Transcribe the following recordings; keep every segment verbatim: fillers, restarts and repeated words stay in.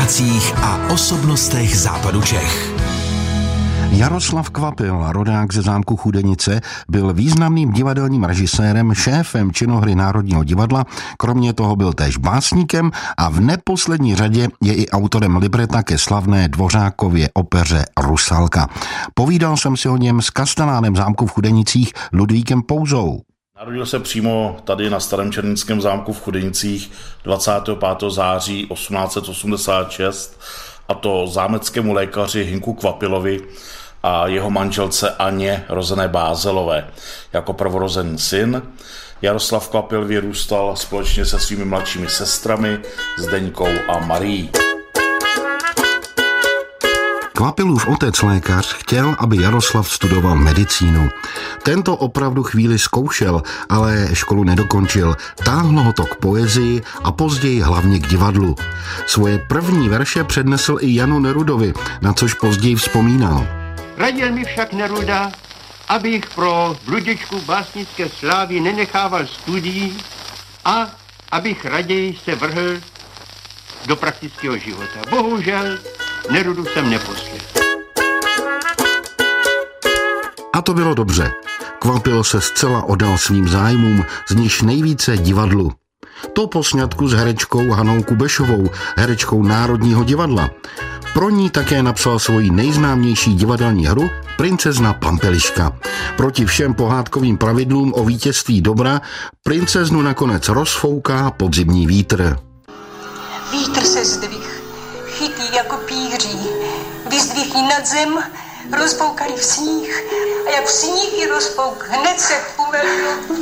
umělcích a osobnostech západu Čech. Jaroslav Kvapil, rodák ze zámku Chudenice, byl významným divadelním režisérem, šéfem činohry Národního divadla, kromě toho byl též básníkem a v neposlední řadě je i autorem libreta ke slavné Dvořákově opeře Rusalka. Povídal jsem si o něm s kastelánem zámku v Chudenicích Ludvíkem Pouzou. Narodil se přímo tady na Starém Černickém zámku v Chudenicích dvacátého pátého září osmnáct set osmdesát šest, a to zámeckému lékaři Hynku Kvapilovi a jeho manželce Aně rozené Bázelové. Jako prvorozený syn Jaroslav Kvapil vyrůstal společně se svými mladšími sestrami Zdeňkou a Marií. Kvapilův otec lékař chtěl, aby Jaroslav studoval medicínu. Tento opravdu chvíli zkoušel, ale školu nedokončil. Táhlo ho to k poezii a později hlavně k divadlu. Svoje první verše přednesl i Janu Nerudovi, na což později vzpomínal. Radil mi však Neruda, abych pro bludičku básnické slávy nenechával studií a abych raději se vrhl do praktického života. Bohužel Nerudu jsem neposlechl. A to bylo dobře. Kvapil se zcela oddal svým zájmům, z nichž nejvíce divadlu. To po sňatku s herečkou Hanou Kubešovou, herečkou Národního divadla. Pro ní také napsal svoji nejznámější divadelní hru Princezna Pampeliška. Proti všem pohádkovým pravidlům o vítězství dobra princeznu nakonec rozfouká podzimní vítr. Vítr se zdvih, chytý jako píří, vyzdvichli nad zem, rozpoukali v sníh a jak v sníh je rozpouk, hned se uvedl.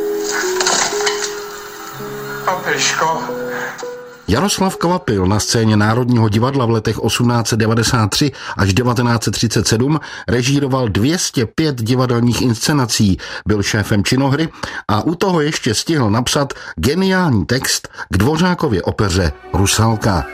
Pampeliško. Jaroslav Kvapil na scéně Národního divadla v letech osmnáct set devadesát tři až devatenáct set třicet sedm režíroval dvě stě pět divadelních inscenací, byl šéfem činohry a u toho ještě stihl napsat geniální text k Dvořákově opeře Rusalka.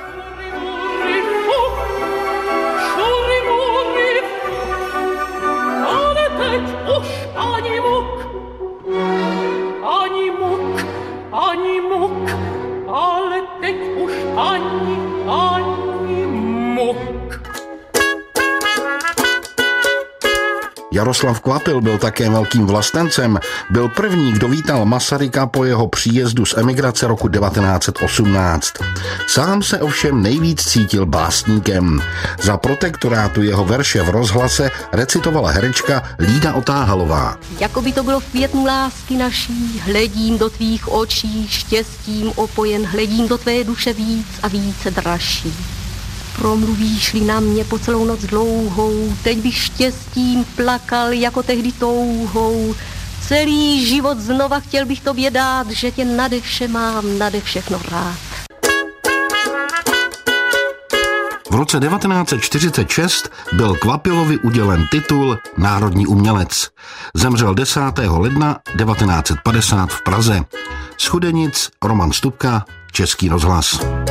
Jaroslav Kvapil byl také velkým vlastencem. Byl první, kdo vítal Masaryka po jeho příjezdu z emigrace roku devatenáct set osmnáct. Sám se ovšem nejvíc cítil básníkem. Za protektorátu jeho verše v rozhlase recitovala herečka Lída Otáhalová. Jako by to bylo v květnu lásky naší, hledím do tvých očí, štěstím opojen, hledím do tvé duše víc a více dražší. Promluvíš-li na mě po celou noc dlouhou, teď bych štěstím plakal jako tehdy touhou. Celý život znova chtěl bych tobě dát, že tě nade vše mám, nade všechno rád. V roce devatenáct set čtyřicet šest byl Kvapilovi udělen titul Národní umělec. Zemřel desátého ledna devatenáct set padesát v Praze. Z Chudenic Roman Stupka, Český rozhlas.